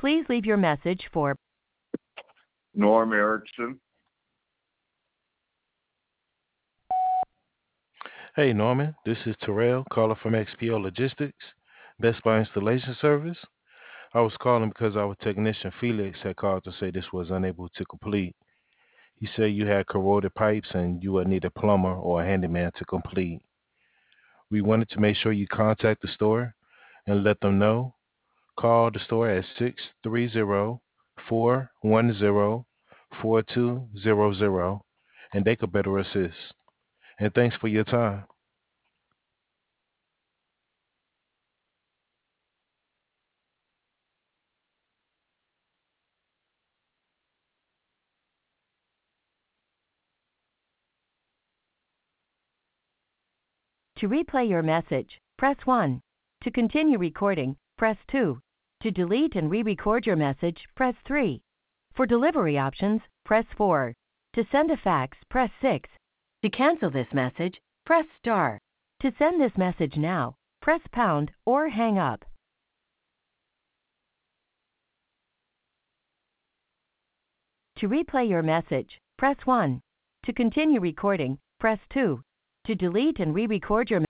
Please leave your message for Norm Erickson. Hey Norman, this is Terrell, caller from XPO Logistics, Best Buy Installation Service. I was calling because our technician Felix had called to say this was unable to complete. He said you had corroded pipes and you would need a plumber or a handyman to complete. We wanted to make sure you contact the store and let them know. Call the store at 630-410-4200 and they could better assist. And thanks for your time. to replay your message, press 1. To continue recording, press 2. To delete and re-record your message, press 3. For delivery options, press 4. To send a fax, press 6. To cancel this message, press star. To send this message now, press pound or hang up. To replay your message, press 1. To continue recording, press 2. To delete and re-record your